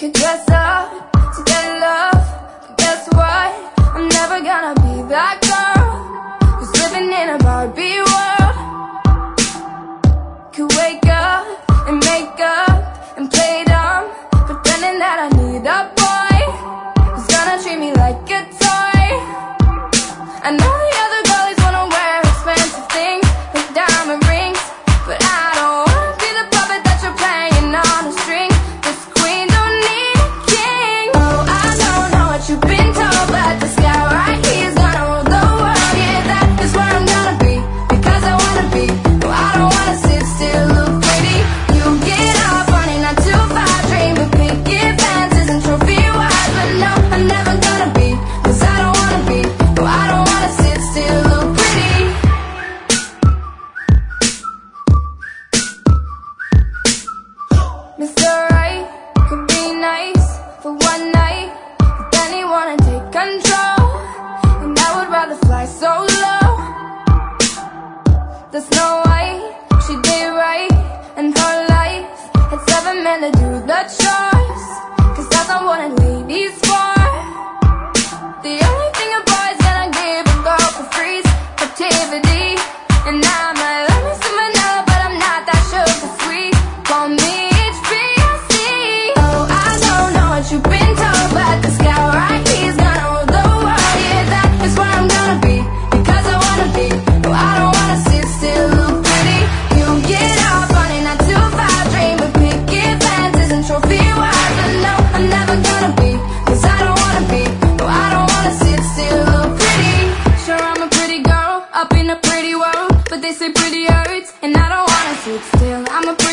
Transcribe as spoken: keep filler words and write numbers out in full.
could dress up to get love, but guess what? I'm never gonna be that girl who's living in a Barbie world. Could wake up and make up and play dumb, pretending that I need a boy who's gonna treat me like a toy. I know the other girlies wanna wear expensive things with diamond rings, but I don't wanna be the puppet that you're playing on a string. This queen don't need a king. Oh, I don't know what you've been told, but the sky right here is gonna rule the world. Yeah, that is where I'm gonna be, because I wanna be. No, I don't wanna sit still, look pretty. You get up on a nine to five, dream of picket fences and trophy wives, but no, I'm never gonna be, cause I don't wanna be. No, I don't wanna sit still, look pretty. Mister Right could be nice for one night, but then he wanna take control, and I would rather fly solo. The Snow White, she did right, and her life had seven men to do the chores, cause that's not what a lady's for. The only thing a boy's gonna give a girl for free is activity, and I might love me some vanilla, but I'm not that sugar sweet. Call me H B C. Oh, I don't know what you've been told, but the sky right here is gonna rule the world. Yeah, that is where I'm gonna be, because I wanna be. No, I don't wanna sit still, look pretty. You get up on a nine to five, dream of picket fences and trophy wives, but no, I'm never gonna be, cause I don't wanna be. No, I don't wanna sit still, look pretty. Sure, I'm a pretty girl up in a pretty world, but they say pretty hurts, and I don't wanna sit still. I'm a